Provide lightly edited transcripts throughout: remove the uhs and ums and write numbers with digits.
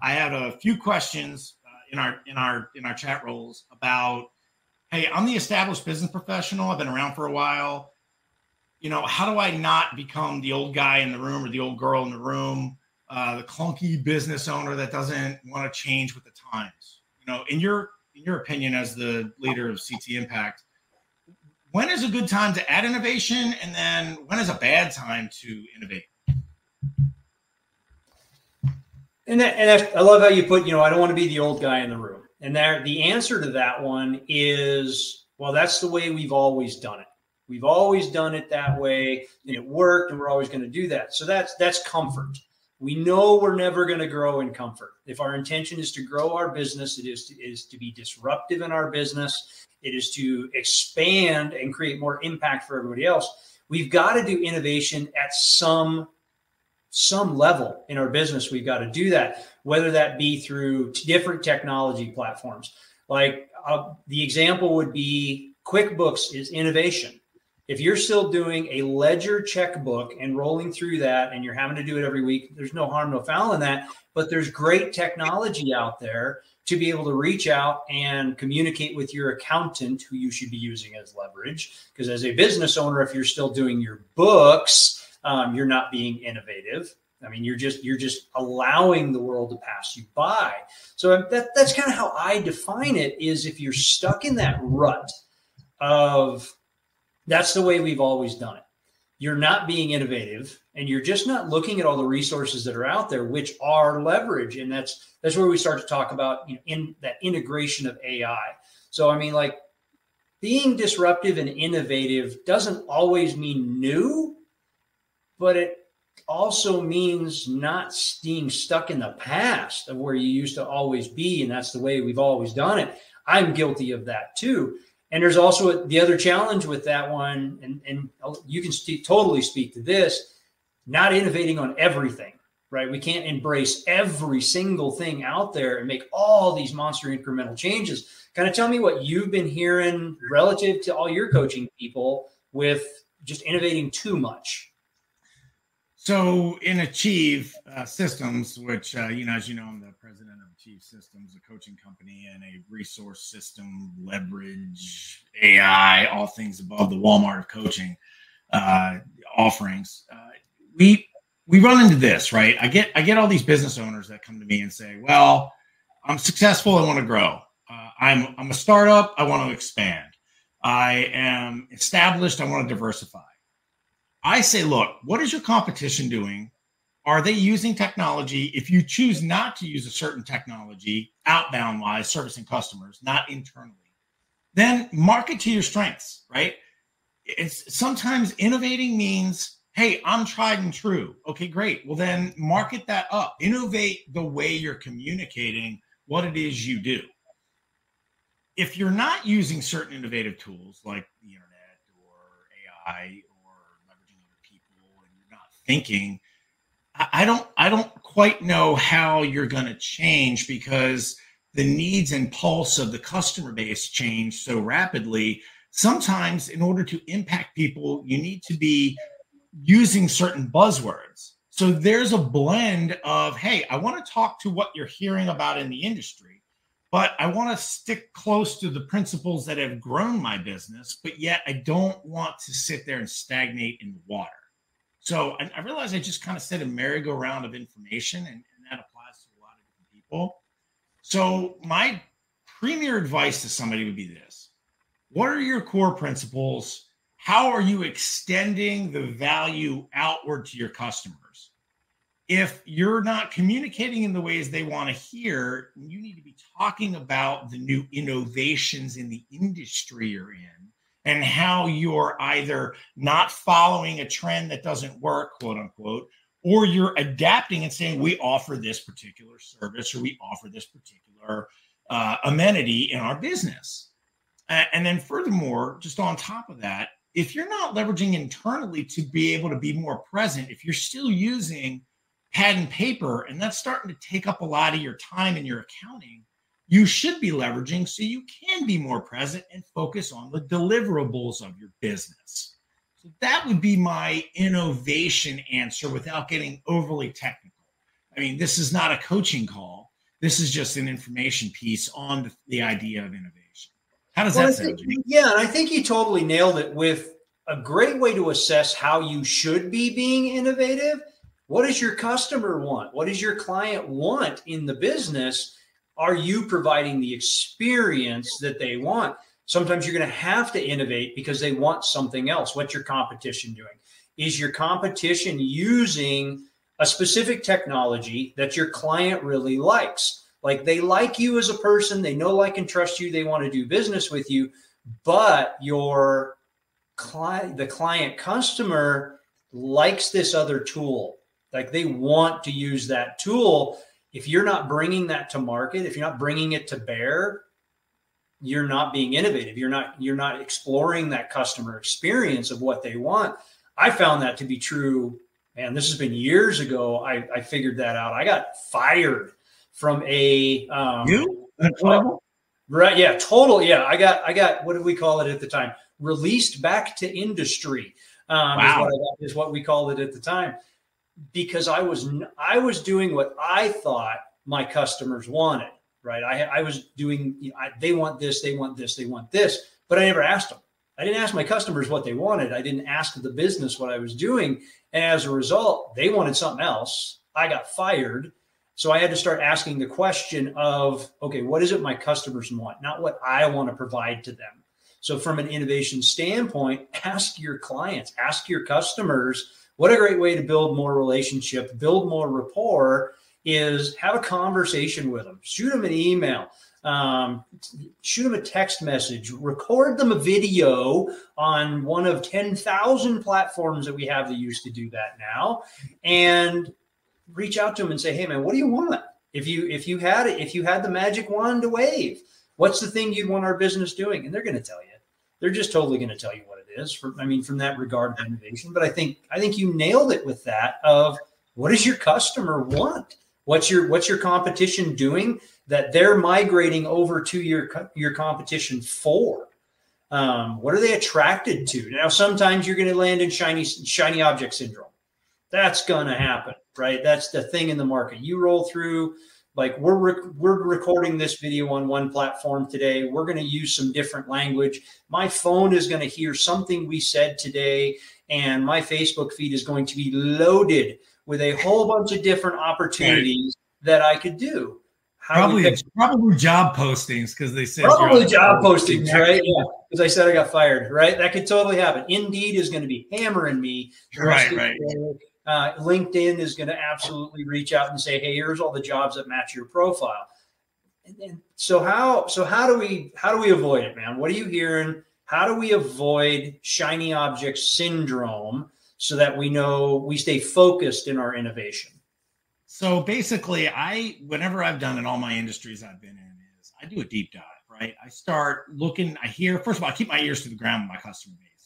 I had a few questions in our chat roles about, hey, I'm the established business professional. I've been around for a while. How do I not become the old guy in the room or the old girl in the room, the clunky business owner that doesn't want to change with the times? In your opinion, as the leader of CT Impact, when is a good time to add innovation, and then when is a bad time to innovate? And I love how you put, I don't want to be the old guy in the room. And the answer to that one is, well, that's the way we've always done it. We've always done it that way, and it worked, and we're always going to do that. So that's comfort. We know we're never going to grow in comfort. If our intention is to grow our business, it is to be disruptive in our business. It is to expand and create more impact for everybody else. We've got to do innovation at some level in our business. We've got to do that, whether that be through different technology platforms. Like the example would be QuickBooks is innovation. If you're still doing a ledger checkbook and rolling through that, and you're having to do it every week, there's no harm, no foul in that. But there's great technology out there to be able to reach out and communicate with your accountant, who you should be using as leverage. Because as a business owner, if you're still doing your books, you're not being innovative. I mean, you're just allowing the world to pass you by. So that's kind of how I define it, is if you're stuck in that rut of that's the way we've always done it, you're not being innovative, and you're just not looking at all the resources that are out there, which are leverage. And that's where we start to talk about, in that integration of AI. So, I mean, like, being disruptive and innovative doesn't always mean new, but it also means not being stuck in the past of where you used to always be. And that's the way we've always done it. I'm guilty of that too. And there's also the other challenge with that one, and you can totally speak to this, not innovating on everything, right? We can't embrace every single thing out there and make all these monster incremental changes. Kind of tell me what you've been hearing relative to all your coaching people with just innovating too much. So in Achieve Systems, which, as you know, I'm the president of Achieve Systems, a coaching company and a resource system, leverage, AI, all things above the Walmart of coaching offerings. We run into this, right? I get all these business owners that come to me and say, well, I'm successful, I want to grow. I'm a startup, I want to expand. I am established, I want to diversify. I say, look, what is your competition doing? Are they using technology? If you choose not to use a certain technology, outbound wise, servicing customers, not internally, then market to your strengths, right? It's sometimes innovating means, hey, I'm tried and true. Okay, great. Well, then market that up. Innovate the way you're communicating what it is you do. If you're not using certain innovative tools like the internet or AI, thinking, I don't quite know how you're going to change, because the needs and pulse of the customer base change so rapidly. Sometimes in order to impact people, you need to be using certain buzzwords. So there's a blend of, hey, I want to talk to what you're hearing about in the industry, but I want to stick close to the principles that have grown my business, but yet I don't want to sit there and stagnate in the water. So I realized I just kind of said a merry-go-round of information, and that applies to a lot of different people. So my premier advice to somebody would be this. What are your core principles? How are you extending the value outward to your customers? If you're not communicating in the ways they want to hear, you need to be talking about the new innovations in the industry you're in, and how you're either not following a trend that doesn't work, quote unquote, or you're adapting and saying, we offer this particular service, or we offer this particular amenity in our business. And then furthermore, just on top of that, if you're not leveraging internally to be able to be more present, if you're still using pad and paper, and that's starting to take up a lot of your time in your accounting, you should be leveraging so you can be more present and focus on the deliverables of your business. So that would be my innovation answer without getting overly technical. I mean, this is not a coaching call, This is just an information piece on the idea of innovation. How does that sound, Jimmy? Yeah, and I think you totally nailed it with a great way to assess how you should be being innovative. What does your customer want? What does your client want in the business? Are you providing the experience that they want? Sometimes you're going to have to innovate because they want something else. What's your competition doing? Is your competition using a specific technology that your client really likes? Like they like you as a person, they know, like, and trust you, they want to do business with you, but your client, the client customer likes this other tool. Like they want to use that tool. If you're not bringing that to market, if you're not bringing it to bear, you're not being innovative. You're not exploring that customer experience of what they want. I found that to be true. Man, this has been years ago. I figured that out. I got fired from a right. Yeah, total. Yeah. I got, what did we call it at the time? Released back to industry. Wow. Is what we called it at the time, because I was doing what I thought my customers wanted. Right. I was doing, they want this, they want this, they want this, but I never asked them. I didn't ask my customers what they wanted. I didn't ask the business what I was doing. And as a result, they wanted something else. I got fired. So I had to start asking the question of, okay, what is it my customers want? Not what I want to provide to them. So from an innovation standpoint, ask your clients, ask your customers. What a great way to build more relationship, build more rapport is have a conversation with them, shoot them an email, shoot them a text message, record them a video on one of 10,000 platforms that we have that used to do that now, and reach out to them and say, hey man, what do you want? If you had the magic wand to wave, what's the thing you'd want our business doing? And they're going to tell you. They're just totally going to tell you what it is. From that regard of innovation. But I think you nailed it with that of what does your customer want? What's your competition doing that they're migrating over to your competition for? What are they attracted to? Now, sometimes you're going to land in shiny object syndrome. That's going to happen, right? That's the thing in the market. You roll through, like we're recording this video on one platform today. We're going to use some different language. My phone is going to hear something we said today, and my Facebook feed is going to be loaded with a whole bunch of different opportunities that I could do. Probably job postings, because they said probably job postings, right? Yeah, because I said I got fired, right? That could totally happen. Indeed is going to be hammering me. Right. LinkedIn is going to absolutely reach out and say, hey, here's all the jobs that match your profile. And so how do we avoid it, man? What are you hearing? How do we avoid shiny object syndrome so that we know we stay focused in our innovation? So basically, whenever I've done in all my industries I've been in, is I do a deep dive, right? I start looking, first of all, I keep my ears to the ground with my customer base.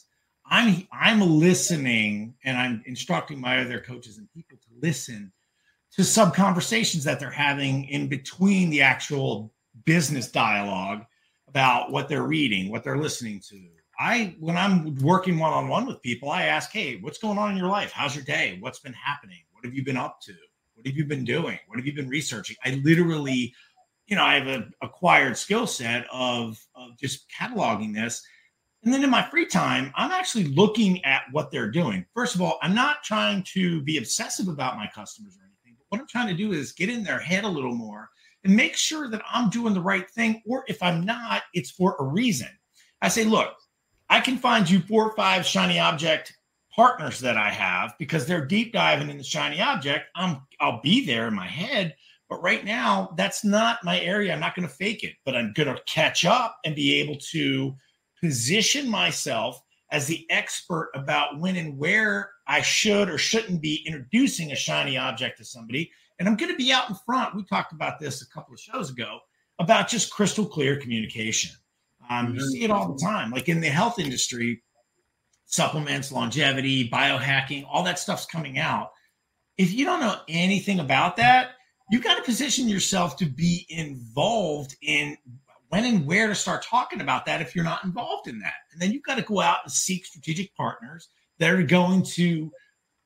I'm listening, and I'm instructing my other coaches and people to listen to some conversations that they're having in between the actual business dialogue about what they're reading, what they're listening to. When I'm working one-on-one with people, I ask, hey, what's going on in your life? How's your day? What's been happening? What have you been up to? What have you been doing? What have you been researching? I literally, I have an acquired skill set of just cataloging this. And then in my free time, I'm actually looking at what they're doing. First of all, I'm not trying to be obsessive about my customers or anything. But what I'm trying to do is get in their head a little more and make sure that I'm doing the right thing. Or if I'm not, it's for a reason. I say, look, I can find you 4 or 5 shiny object partners that I have because they're deep diving in the shiny object. I'll be there in my head. But right now, that's not my area. I'm not going to fake it. But I'm going to catch up and be able to position myself as the expert about when and where I should or shouldn't be introducing a shiny object to somebody. And I'm going to be out in front. We talked about this a couple of shows ago about just crystal clear communication. You see it all the time, like in the health industry, supplements, longevity, biohacking, all that stuff's coming out. If you don't know anything about that, you've got to position yourself to be involved in when and where to start talking about that if you're not involved in that. And then you've got to go out and seek strategic partners that are going to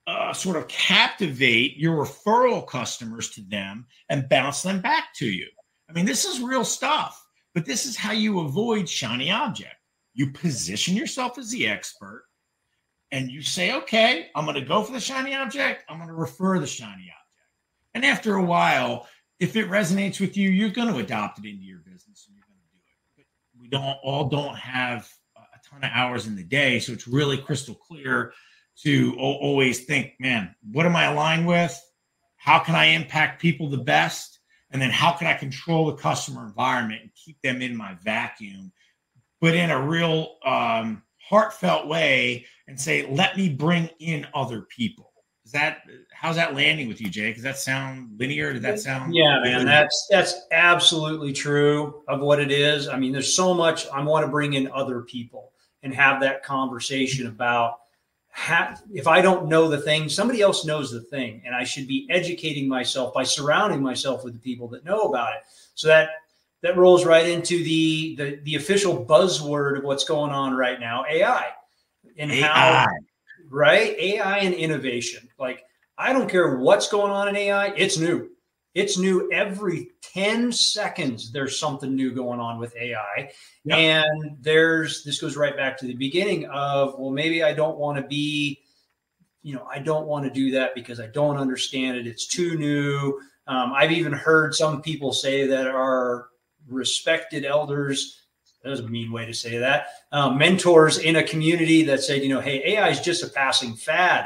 sort of captivate your referral customers to them and bounce them back to you. I mean, this is real stuff, but this is how you avoid shiny object. You position yourself as the expert and you say, okay, I'm going to go for the shiny object. I'm going to refer the shiny object. And after a while, if it resonates with you, you're going to adopt it into your business and you're going to do it. But we don't have a ton of hours in the day. So it's really crystal clear to always think, man, what am I aligned with? How can I impact people the best? And then how can I control the customer environment and keep them in my vacuum, but in a real heartfelt way, and say, let me bring in other people. How's that landing with you, Jake? Does that sound linear? Does that sound? Yeah, man, that's absolutely true of what it is. I mean, there's so much. I want to bring in other people and have that conversation about if I don't know the thing, somebody else knows the thing, and I should be educating myself by surrounding myself with the people that know about it. So that rolls right into the official buzzword of what's going on right now, AI, and how, right? AI and innovation. Like, I don't care what's going on in AI. It's new. It's new every 10 seconds. There's something new going on with AI. Yep. And this goes right back to the beginning of, well, maybe I don't want to I don't want to do that because I don't understand it. It's too new. I've even heard some people say that are respected elders. That was a mean way to say that. Mentors in a community that said, hey, AI is just a passing fad.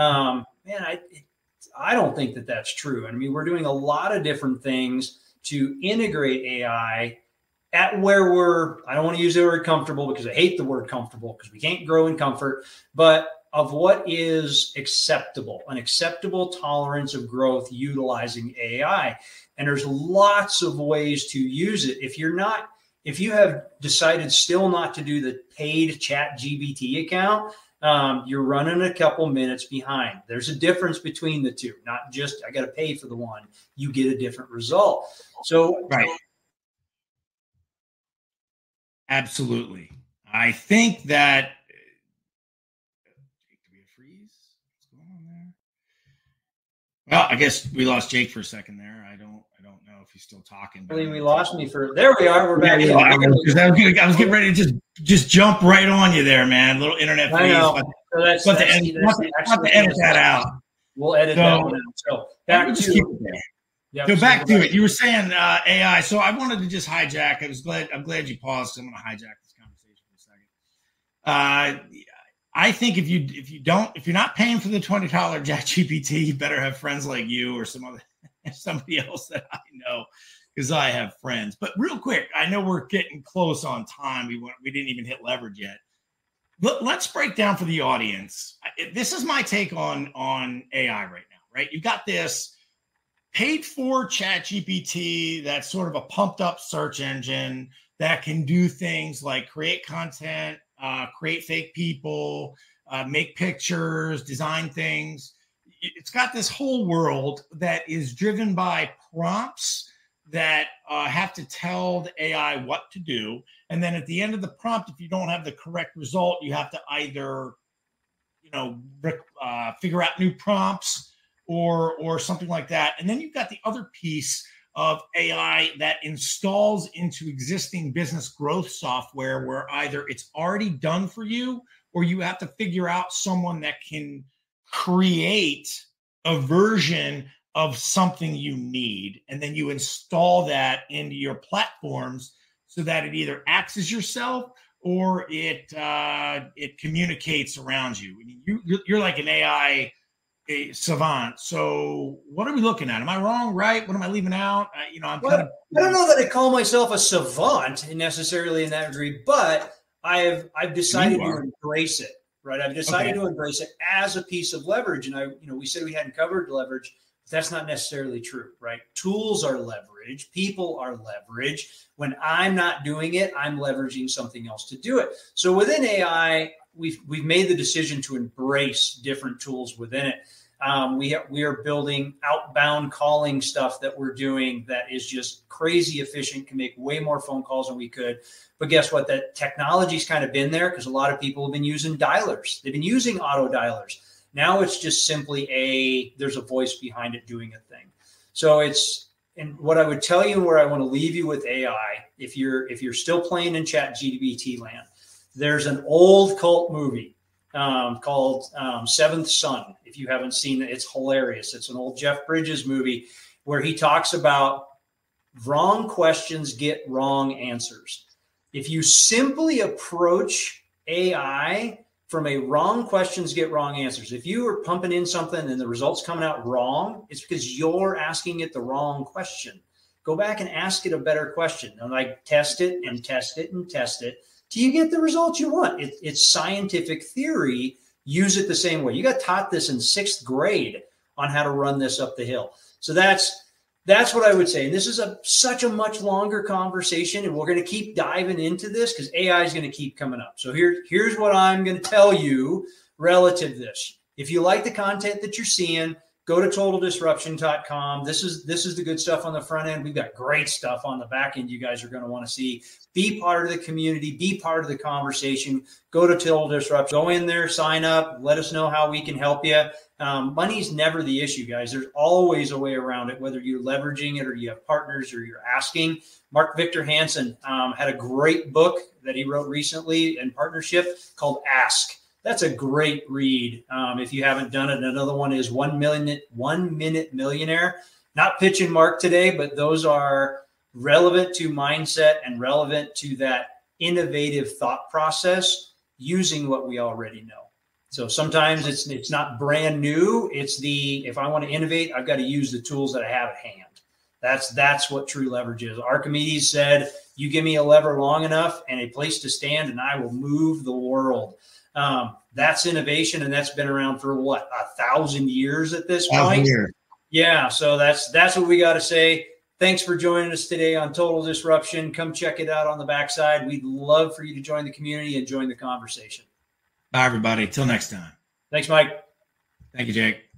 I don't think that that's true. I mean, we're doing a lot of different things to integrate AI at where I don't want to use the word comfortable because I hate the word comfortable because we can't grow in comfort, but of what is acceptable, an acceptable tolerance of growth utilizing AI. And there's lots of ways to use it. If you have decided still not to do the paid ChatGPT account, you're running a couple minutes behind. There's a difference between the two, not just I got to pay for the one, you get a different result. So, right. Absolutely. I think that do we have freeze? What's going on there? Well, I guess we lost Jake for a second there. I don't know if he's still talking. I mean, we lost me there we are. We're back. Yeah, I was getting ready to just jump right on you there, man. Little internet freeze. So to edit that out. We'll edit that one out. So back to it. Yep, so back to it. You were saying AI. So I wanted to just hijack. I'm glad you paused. I'm going to hijack this conversation for a second. I think if you're not paying for the $20 ChatGPT, you better have friends like you or somebody else that I know, because I have friends. But real quick, I know we're getting close on time. We didn't even hit leverage yet. Let's break down for the audience. This is my take on AI right now, right? You've got this paid for ChatGPT that's sort of a pumped up search engine that can do things like create content, create fake people, make pictures, design things. It's got this whole world that is driven by prompts that have to tell the AI what to do. And then at the end of the prompt, if you don't have the correct result, you have to either, figure out new prompts or something like that. And then you've got the other piece of AI that installs into existing business growth software where either it's already done for you or you have to figure out someone that can create a version of something you need. And then you install that into your platforms so that it either acts as yourself or it communicates around you. You're like an AI savant. So what are we looking at? Am I wrong? Right? What am I leaving out? I don't know that I call myself a savant necessarily in that degree, but I've decided to embrace it. Right. I've decided to embrace it as a piece of leverage. And we said we hadn't covered leverage. But that's not necessarily true, right? Tools are leverage. People are leverage. When I'm not doing it, I'm leveraging something else to do it. So within AI, we've made the decision to embrace different tools within it. We are building outbound calling stuff that we're doing that is just crazy efficient, can make way more phone calls than we could. But guess what? That technology's kind of been there because a lot of people have been using dialers. They've been using auto dialers. Now it's just simply there's a voice behind it doing a thing. So and what I would tell you, and where I want to leave you with AI, if you're still playing in ChatGPT land, there's an old cult movie called Seventh Son. If you haven't seen it, it's hilarious. It's an old Jeff Bridges movie where he talks about wrong questions get wrong answers. If you simply approach AI from a wrong questions get wrong answers, if you are pumping in something and the results coming out wrong, it's because you're asking it the wrong question. Go back and ask it a better question, and like test it and test it and test it till you get the results you want. It's scientific theory. Use it the same way. You got taught this in 6th grade on how to run this up the hill. So that's what I would say. And this is such a much longer conversation, and we're going to keep diving into this because AI is going to keep coming up. So here's what I'm going to tell you relative to this. If you like the content that you're seeing, go to totaldisruption.com. This is the good stuff on the front end. We've got great stuff on the back end you guys are going to want to see. Be part of the community. Be part of the conversation. Go to Total Disruption. Go in there, sign up. Let us know how we can help you. Money's never the issue, guys. There's always a way around it, whether you're leveraging it or you have partners or you're asking. Mark Victor Hansen had a great book that he wrote recently in partnership called Ask. That's a great read if you haven't done it. Another one is 1 Minute Millionaire. Not pitching Mark today, but those are relevant to mindset and relevant to that innovative thought process using what we already know. So sometimes it's not brand new. It's if I want to innovate, I've got to use the tools that I have at hand. That's what true leverage is. Archimedes said, you give me a lever long enough and a place to stand and I will move the world. That's innovation, and that's been around for 1,000 years at this point. Yeah, so that's what we got to say. Thanks for joining us today on Total Disruption. Come check it out on the backside. We'd love for you to join the community and join the conversation. Bye, everybody. Till next time. Thanks, Mike. Thank you, Jake.